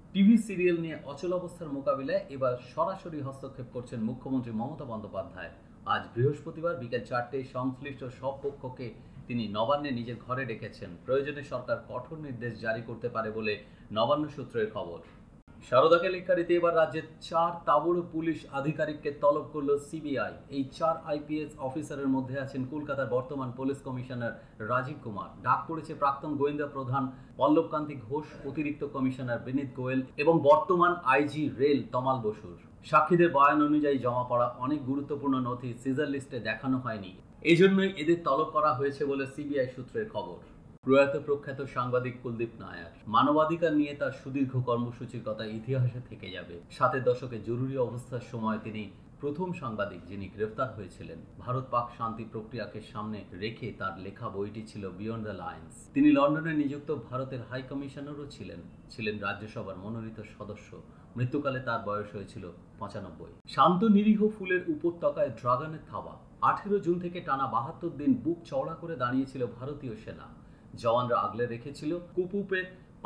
TV serial নিয়ে অচল অবস্থার মোকাবিলায় এবার সরাসরি হস্তক্ষেপ করছেন মুখ্যমন্ত্রী মমতা বন্দ্যোপাধ্যায়। আজ বৃহস্পতিবার বিকেল 4টায় সংশ্লিষ্ট সব পক্ষকে তিনি নবান্নে নিজের ঘরে ডেকেছেন। প্রয়োজনে সরকার কঠোর নির্দেশ জারি করতে পারে বলে নবান্ন সূত্রের খবর। সারদা কেলেঙ্কারিতে এবার রাজ্যের 4 তাবড় পুলিশ আধিকারিককে তলব করল সিবিআই। এই 4 আইপিএস অফিসারের মধ্যে আছেন কলকাতার বর্তমান পুলিশ কমিশনার রাজীব কুমার, ডাক পড়েছে প্রাক্তন গোয়েন্দা প্রধান পল্লবকান্তি ঘোষ, অতিরিক্ত কমিশনার বিনীত গোয়েল এবং বর্তমান আইজি রেল তমাল বসুর। সাক্ষীদের বয়ান অনুযায়ী জমা পড়া অনেক গুরুত্বপূর্ণ নথি সিজার লিস্টে দেখানো হয়নি, এই জন্যই এদের তলব করা হয়েছে বলে সিবিআই সূত্রের খবর। প্রয়াত প্রখ্যাত সাংবাদিক কুলদীপ নায়ার, মানবাধিকার নিয়ে তার সুদীর্ঘ কর্মসূচির কথা ইতিহাসে থেকে যাবে। 7-এর দশকে জরুরি অবস্থার সময় তিনি প্রথম সাংবাদিক যিনি গ্রেফতার হয়েছিলেন। ভারত পাক শান্তি প্রক্রিয়াকে সামনে রেখে তার লেখা বইটি ছিল বিয়ন্ড দ্য লাইন্স। তিনি লন্ডনে নিযুক্ত ভারতের হাই কমিশনারও ছিলেন রাজ্যসভার মনোনীত সদস্য। মৃত্যুকালে তার বয়স হয়েছিল 95। শান্ত নিরীহ ফুলের উপত্যকায় ড্রাগনের থাবা। 18 জুন থেকে টানা 72 দিন বুক চওড়া করে দাঁড়িয়েছিল ভারতীয় সেনা। জওয়ানরা আগলে রেখেছিল কুপুপের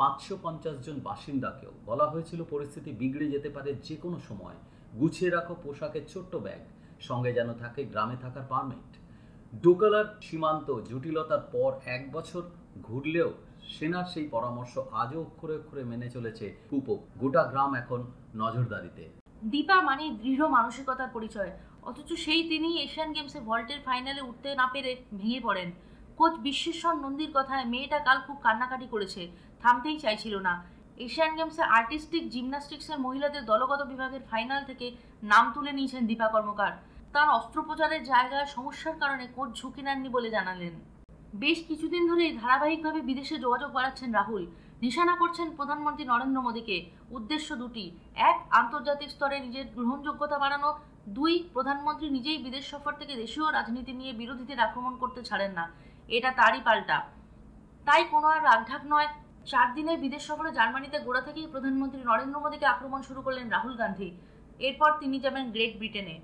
550 জন বাসিন্দাকেও। বলা হয়েছিল পরিস্থিতি বিগড়ে যেতে পারে যে কোনো সময়। গুছিয়ে রাখো পোশাকের ছোট্ট ব্যাগ, সঙ্গে যেন থাকে গ্রামে থাকার পারমিট। ডোকালার সীমান্ত জটিলতার পর 1 বছর ঘুরলেও সেনার সেই পরামর্শ আজও অক্ষরে অক্ষরে মেনে চলেছে কুপুপ। গোটা গ্রাম এখন নজরদারিতে। দীপা মানে দৃঢ় মানসিকতার পরিচয়, অথচ সেই তিনি এশিয়ান গেমসে ভল্টের ফাইনালে উঠতে না পেরে ভেঙে পড়েন। কোচ বিশ্বেশ্বর নন্দীর কথায় মেয়েটা কাল খুব কান্নাকাটি করেছে, থামতেই চাইছিল না। এশিয়ান গেমসে আর্টিস্টিক জিমন্যাস্টিক্সের মহিলাদের দলগত বিভাগের ফাইনাল থেকে নাম তুলে নিয়েছেন দীপা কর্মকার। তার অস্ত্রোপচারের জায়গায় সমস্যার কারণে কোচ ঝুঁকি নেননি বলে জানালেন। বেশ কিছুদিন ধরেই ধারাবাহিকভাবে বিদেশে যোগাযোগ বাড়াচ্ছেন রাহুল। নিশানা করছেন প্রধানমন্ত্রী নরেন্দ্র মোদীকে। উদ্দেশ্য দুটি: 1, আন্তর্জাতিক স্তরে নিজের গ্রহণযোগ্যতা বাড়ানো; 2, প্রধানমন্ত্রী নিজেই বিদেশ সফর থেকে দেশীয় রাজনীতি নিয়ে বিরোধীদের আক্রমণ করতে ছাড়েন না। এটা তারই পাল্টা। তাই কোনো আর রাগঢাক নয়। 4 দিনের বিদেশ সফরে জার্মানিতে গোড়া থেকেই প্রধানমন্ত্রী নরেন্দ্র মোদীকে আক্রমণ শুরু করলেন রাহুল গান্ধী। এরপর তিনি যাবেন গ্রেট ব্রিটেনে।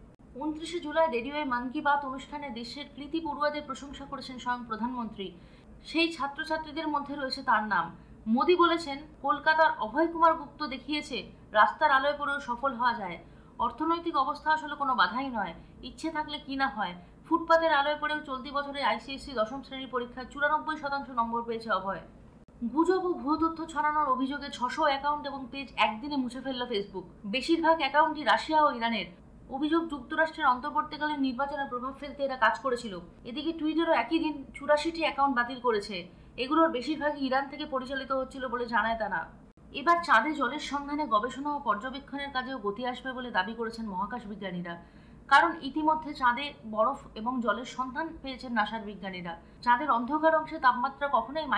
29 জুলাই রেডিওয়ে মন কি বাত অনুষ্ঠানে দেশের কৃতি পড়ুয়াদের প্রশংসা করেছেন স্বয়ং প্রধানমন্ত্রী। সেই ছাত্রছাত্রীদের মধ্যে রয়েছে তার নাম। মোদী বলেছেন, কলকাতার অভয় কুমার গুপ্ত দেখিয়েছে রাস্তার আলোয় পড়েও সফল হওয়া যায়। অর্থনৈতিক অবস্থা আসলে কোনো বাধাই নয়, ইচ্ছে থাকলে কি না হয়। ফুটপাতের আলোয় পড়েও চলতি বছরে আইসিএসসি 10ম শ্রেণীর পরীক্ষায় 94% নম্বর পেয়েছে অভয়। গুজব ও ভুয়ো তথ্য ছড়ানোর অভিযোগে 600 অ্যাকাউন্ট এবং পেজ একদিনে মুছে ফেলল ফেসবুক। বেশিরভাগ অ্যাকাউন্টই রাশিয়া ও ইরানের। অভিযোগ, যুক্তরাষ্ট্রের অন্তর্বর্তীকালীন নির্বাচনে প্রভাব ফেলতে এরা কাজ করেছিল। এদিকে টুইটারও একই দিন 84টি অ্যাকাউন্ট বাতিল করেছে। এগুলোর বেশিরভাগই ইরান থেকে পরিচালিত হচ্ছিল বলে জানায় তারা। এবার চাঁদে জলের সন্ধানে গবেষণা ও পর্যবেক্ষণের কাজেও গতি আসবে বলে দাবি করেছেন মহাকাশ বিজ্ঞানীরা। কারণ ইতিমধ্যে চাঁদে বরফ এবং জলের সন্ধান পেয়েছেন নাসার বিজ্ঞানীরা। চাঁদের অন্ধকার অংশে তাপমাত্রা কখনোই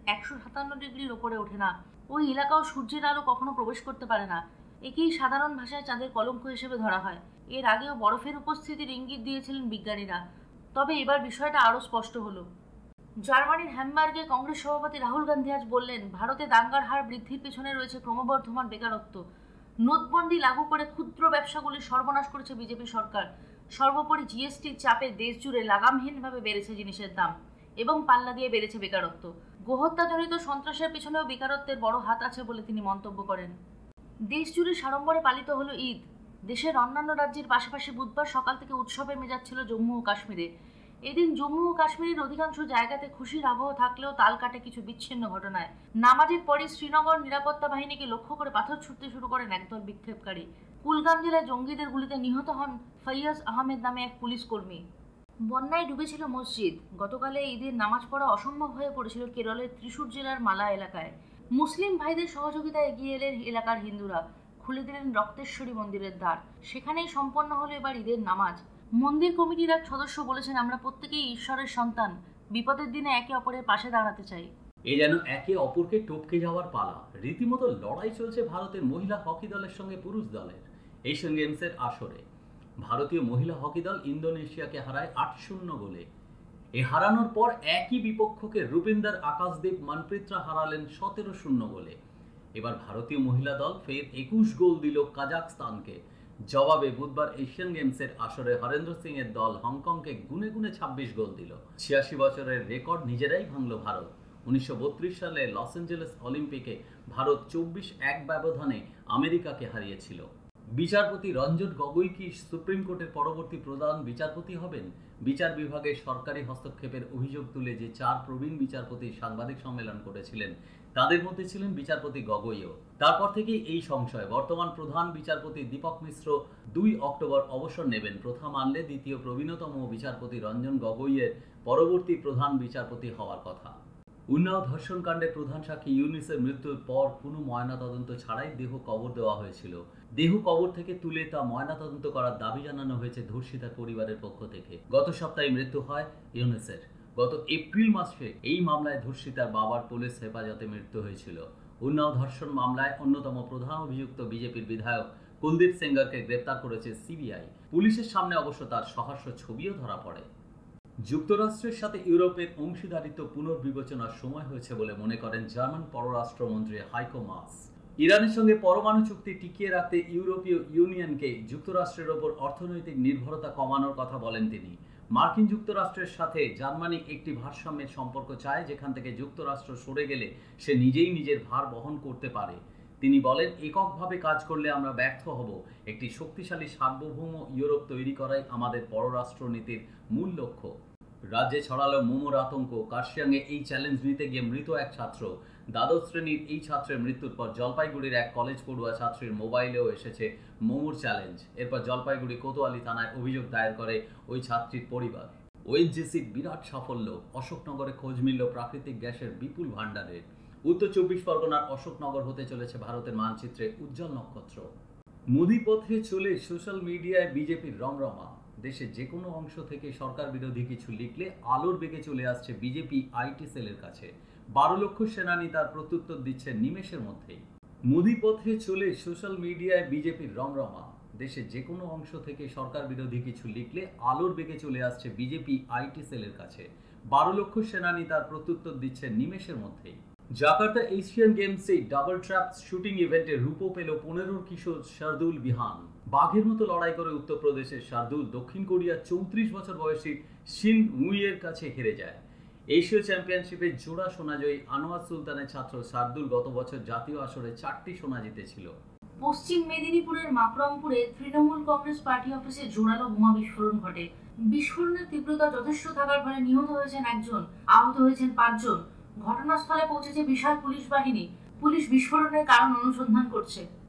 -157 ডিগ্রির ওপরে ওঠে না। ওই এলাকাও সূর্যের আলো কখনো প্রবেশ করতে পারে না। একেই সাধারণ ভাষায় চাঁদের কলঙ্ক হিসেবে ধরা হয়। এর আগেও বরফের উপস্থিতির ইঙ্গিত দিয়েছিলেন বিজ্ঞানীরা। তবে এবার বিষয়টা আরও স্পষ্ট হলো। জার্মানির হ্যামবার্গে কংগ্রেস সভাপতি রাহুল গান্ধী আজ বললেন, ভারতে দাঙ্গার হার বৃদ্ধির পেছনে রয়েছে ক্রমবর্ধমান বেকারত্ব। নোটবন্দি লাগু করে ক্ষুদ্র ব্যবসাগুলির সর্বনাশ করেছে বিজেপি সরকার। সর্বোপরি জিএসটির চাপে দেশ জুড়ে লাগামহীনভাবে বেড়েছে জিনিসের দাম এবং পাল্লা দিয়ে বেড়েছে বেকারত্ব। গোহত্যাজনিত সন্ত্রাসের পেছনেও বেকারত্বের বড় হাত আছে বলে তিনি মন্তব্য করেন। দেশ জুড়ে সাড়ম্বরে পালিত হলো ঈদ। দেশের অন্যান্য রাজ্যের পাশাপাশি বুধবার সকাল থেকে উৎসবের মেজাজ ছিল জম্মু ও কাশ্মীরে। এদিন জম্মু ও কাশ্মীরের অধিকাংশ জায়গাতে খুশির আবহ থাকলেও তাল কাটে কিছু বিচ্ছিন্ন ঘটনায়। নামাজের পরে শ্রীনগর নিরাপত্তা বাহিনীকে লক্ষ্য করে পাথর ছুটতে শুরু করেন একদল বিক্ষেপকারী। কুলগাম জেলায় জঙ্গিদের গুলিতে নিহত হন ফৈয়াজ আহমেদ নামে এক পুলিশ কর্মী। বন্যায় ডুবেছিল মসজিদ। গতকালে ঈদের নামাজ পড়া অসম্ভব হয়ে পড়েছিল কেরলের ত্রিশূর জেলার মালা এলাকায়। মুসলিম ভাইদের সহযোগিতায় এগিয়ে এলেন এলাকার হিন্দুরা। খুলে দিলেন রক্তেশ্বরী মন্দিরের দ্বার। সেখানেই সম্পন্ন হলো এবার ঈদের নামাজ। মন্দির কমিটির এক সদস্য বলেছেন, আমরা প্রত্যেকেই ঈশ্বরের সন্তান। বিপদের দিনে একে অপরের পাশে দাঁড়াতে চাই। এ যেন একে অপরকে টপকে যাওয়ার পালা। রীতিমতো লড়াই চলছে ভারতের মহিলা হকি দলের সঙ্গে পুরুষ দলের। এশিয়ান গেমসের আসরে ভারতীয় মহিলা হকি দল ইন্দোনেশিয়াকে হারায় 8-0 গোলে। এ হারানোর পর একই বিপক্ষকে রুপিন্দর আকাশদীপ মনপ্রীতরা হারালেন 17-0 গোলে। এবার ভারতীয় মহিলা দল ফের 21 গোল দিল কাজাকস্তানকে। জবাবে বুধবার এশিয়ান গেমসের আসরে হরেন্দ্র সিং এর দল হংকংকে গুনে গুনে 26 গোল দিল। 86 বছরের রেকর্ড নিজেরাই ভাঙল ভারত। 1932 সালে লস অ্যাঞ্জেলেস অলিম্পিকে ভারত 24-1 ব্যবধানে আমেরিকাকে হারিয়েছিল। বিচারপতি রঞ্জন গগৈ কি সুপ্রিম কোর্টের পরবর্তী প্রধান বিচারপতি হবেন? বিচার বিভাগে সরকারি হস্তক্ষেপের অভিযোগ তুলে যে 4 প্রবীণ বিচারপতি সাংবাদিক সম্মেলন করেছিলেন, তাদের মধ্যে ছিলেন বিচারপতি গগৈও। তারপর থেকেই এই সংশয়। বর্তমান প্রধান বিচারপতি দীপক মিশ্র 2 অক্টোবর অবসর নেবেন। প্রথা মানলে দ্বিতীয় প্রবীণতম বিচারপতি রঞ্জন গগৈয়ের পরবর্তী প্রধান বিচারপতি হওয়ার কথা। উন্নাও ধর্ষণকাণ্ডে প্রধান সাক্ষী ইউনুসের মৃত্যুর পর কোনো ময়নাতদন্ত ছাড়াই দেহ কবর দেওয়া হয়েছিল। দেহ কবর থেকে তুলে তা ময়নাতদন্ত করার দাবি জানানো হয়েছে ধর্ষিতার পরিবারের পক্ষ থেকে। গত সপ্তাহে মৃত্যু হয় ইউনুসের। গত এপ্রিল মাসে এই মামলায় ধর্ষিতার বাবার পুলিশ হেফাজতে মৃত্যু হয়েছিল। উন্নাও ধর্ষণ মামলায় অন্যতম প্রধান অভিযুক্ত বিজেপির বিধায়ক কুলদীপ সেঙ্গারকে গ্রেপ্তার করেছে সিবিআই। পুলিশের সামনে অবশ্য তার সহাস্য ছবিও ধরা পড়ে। যুক্তরাষ্ট্রের সাথে ইউরোপের অংশীদারিত্ব পুনর্বিবেচনার সময় হয়েছে বলে মনে করেন জার্মান পররাষ্ট্রমন্ত্রী হাইকো মাস। ইরানের সঙ্গে পরমাণু চুক্তি টিকিয়ে রাখতে ইউরোপীয় ইউনিয়নকে যুক্তরাষ্ট্রের ওপর অর্থনৈতিক নির্ভরতা কমানোর কথা বলেন তিনি। মার্কিন যুক্তরাষ্ট্রের সাথে জার্মানি একটি ভারসাম্যের সম্পর্ক চায়, যেখান থেকে যুক্তরাষ্ট্র সরে গেলে সে নিজেই নিজের ভার বহন করতে পারে। তিনি বলেন, এককভাবে কাজ করলে আমরা ব্যর্থ হব। একটি শক্তিশালী সার্বভৌম ইউরোপ তৈরি করাই আমাদের পররাষ্ট্রনীতির মূল লক্ষ্য। রাজ্যে ছড়ালো মোমোর আতঙ্ক। কার্শিয়াংয়ে এই চ্যালেঞ্জ নিতে গিয়ে মৃত এক ছাত্র। দ্বাদশ শ্রেণীর এই ছাত্রের মৃত্যুর পর জলপাইগুড়ির এক কলেজ পড়ুয়া ছাত্রীর মোবাইলেও এসেছে মোমোর চ্যালেঞ্জ। এরপর জলপাইগুড়ি কোতোয়ালি থানায় অভিযোগ দায়ের করে ওই ছাত্রীর পরিবার। ওএনজিসির বিরাট সাফল্য। অশোকনগরে খোঁজ মিলল প্রাকৃতিক গ্যাসের বিপুল ভাণ্ডারের। উত্তর 24 পরগনার অশোকনগর হতে চলেছে ভারতের মানচিত্রে উজ্জ্বল নক্ষত্র। মোদি পথে চলে সোশ্যাল মিডিয়ায় বিজেপির রমরমা। দেশের যে কোনো অংশ থেকে সরকার বিরোধী কিছু লিখলে আলোর বেগে চলে আসছে বিজেপি আইটি সেলের কাছে। 12 লক্ষ সেনানি তার প্রত্যুত্তর দিচ্ছে নিমেষের মধ্যেই। মোদি পথে চলে সোশ্যাল মিডিয়ায় বিজেপির রমরমা। দেশের যে কোনো অংশ থেকে সরকার বিরোধী কিছু লিখলে আলোর বেগে চলে আসছে বিজেপি আইটি সেলের কাছে। 12 লক্ষ সেনানি তার প্রত্যুত্তর দিচ্ছে নিমেষের মধ্যেই। জাকার্তা এশিয়ান গেমসে ডাবল ট্র্যাপ শুটিং ইভেন্টে রূপো পেল 15 কিশোর শার্দুল বিহান। বাঘের মতো লড়াই করে উত্তরপ্রদেশের শার্দুল দক্ষিণ কোরিয়ার 34 বছর বয়সী শিন উইয়ের কাছে হেরে যায়। এশীয় চ্যাম্পিয়নশিপে জোড়া সোনাজয়ী আনোয়ার সুলতানের ছাত্র শার্দুল গত বছর জাতীয় আসরে 4টি সোনা জিতেছিল। পশ্চিম মেদিনীপুরের মাকরমপুরে তৃণমূল কংগ্রেস পার্টি অফিসে জোরালো বোমা বিস্ফোরণ ঘটে। বিস্ফোরণের তীব্রতা যথেষ্ট থাকার ফলে নিহত হয়েছেন 1 জন, আহত হয়েছেন 5 জন। ঘটনাস্থলে পৌঁছেছে বিশাল পুলিশ বাহিনী। পুলিশ বিস্ফোরণের কারণ অনুসন্ধান করছে।